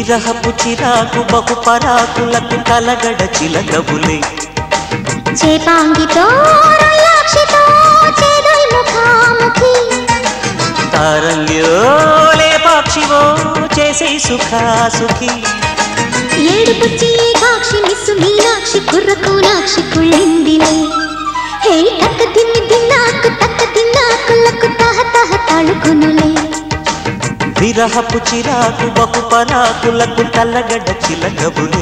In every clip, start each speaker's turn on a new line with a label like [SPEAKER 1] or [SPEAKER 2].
[SPEAKER 1] విరహపు చిరాకు బహుపరాకులకు కలగడ చిలకబులే
[SPEAKER 2] చేపాంగితో రొయ్యాక్షితో చేదోయ్ ముఖాముఖి
[SPEAKER 1] తారంగ్యో లేపాక్షివో చేసే సుఖాసుఖి
[SPEAKER 2] ఏడుపుచ్చి ఏకాక్షి మిస్సు మీనాక్షి కుర్రకూనాక్షి కుళ్ళిందిలే హే తక్క దిన్నాకులకు తహ తహ తాళుకునులే
[SPEAKER 1] విరహపు చిరాకు బహుపరాకులకు కలగడ చిలకబులే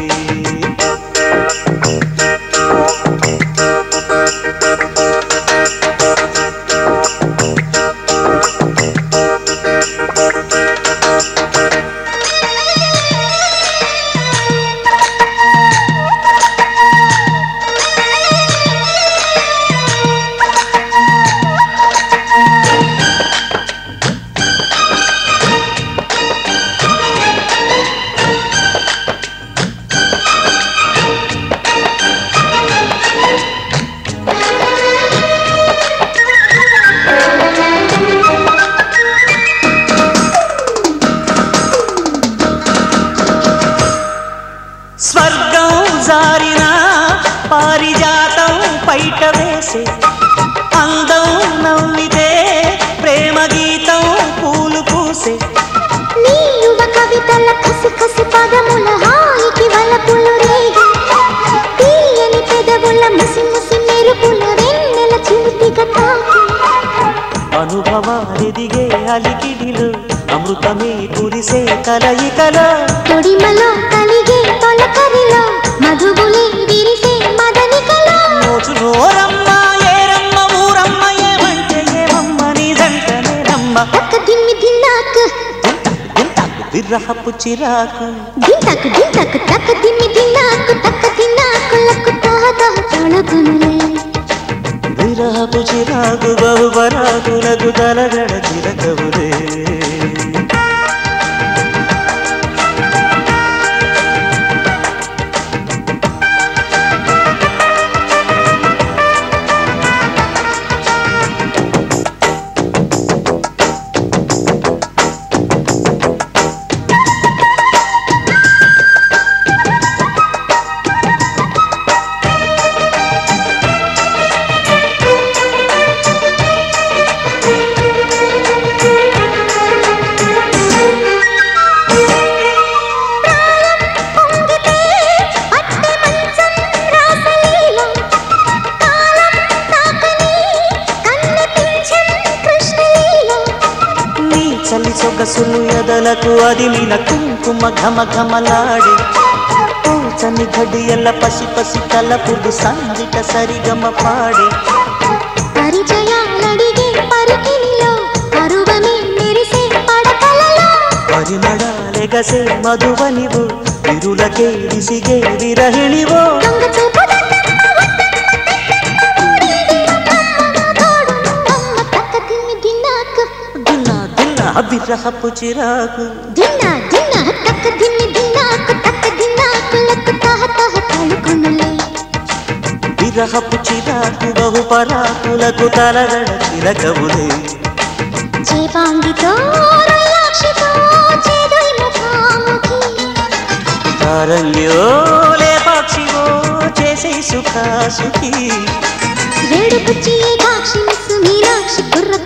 [SPEAKER 1] స్వర్గం జారిన పారిజాతం పైట వేసే అందం నవ్వితే ప్రేమ గీతం పూలు పూసే
[SPEAKER 2] నీ యువ కవితల కసి కసి పదముల హాయికి వలపులు రేగి తీయని పెదవుల ముసి ముసి మెరుపుల వెన్నెల చిలిపిక తాకి
[SPEAKER 1] అనుభవాలెదిగే అలికిడిలో అమృతమే కురిసే కలయికలో
[SPEAKER 2] తొడిమలో కలిగే తొలకరిలో మధుబులే విరిసే మదనికలో
[SPEAKER 1] నోరమ్మ ఏరమ్మ ఊరమ్మ ఏమంటే ఏమమ్మ నీ జంటనేనమ్మ
[SPEAKER 2] తక్క దిమ్మి దిన్నాకు
[SPEAKER 1] విరహపు చిరాకు
[SPEAKER 2] దింతకు తక్క దిమ్మి దిన్నాకులకు తహ తహ తొలగునులే
[SPEAKER 1] విరహపు చిరాకు బహుపరాకులకు తలగడ చిలకబులే చలి సొగసులు ఎదలకు అదిలిన కుంకుమ ఘమ ఘమలాడి పూచని గడియల పసి పసి తలపుడు సందిట సరిగమ పాడి
[SPEAKER 2] పరిచయాలడిగే పరికినిలో అరువమే మెరిసే పడకలలో
[SPEAKER 1] పరిమళాలెగసే మధువనివు విరులకే విసిగే విరహిణివో విరహపు చిరాకు
[SPEAKER 2] తక్క దిన్నాకులకు తహ తహ తళుకునులే
[SPEAKER 1] విరహపు చిరాకు బహుపరాకులకు తలగడ చిలకబులే
[SPEAKER 2] చేపాంగితో రొయ్యాక్షితో చేదోయ్ ముఖాముఖి
[SPEAKER 1] తారంగ్యో లేపాక్షివో చేసే సుఖాసుఖి
[SPEAKER 2] ఏడుపుచ్చి ఏకాక్షి మిస్సు మీనాక్షి కుర్ర